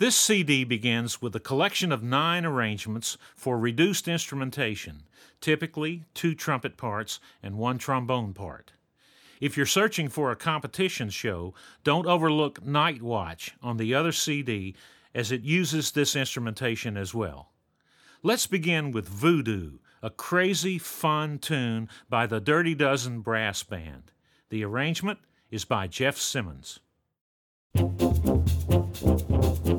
This CD begins with a collection of 9 arrangements for reduced instrumentation, typically 2 trumpet parts and 1 trombone part. If you're searching for a competition show, don't overlook Night Watch on the other CD, as it uses this instrumentation as well. Let's begin with Voodoo, a crazy, fun tune by the Dirty Dozen Brass Band. The arrangement is by Jeff Simmons.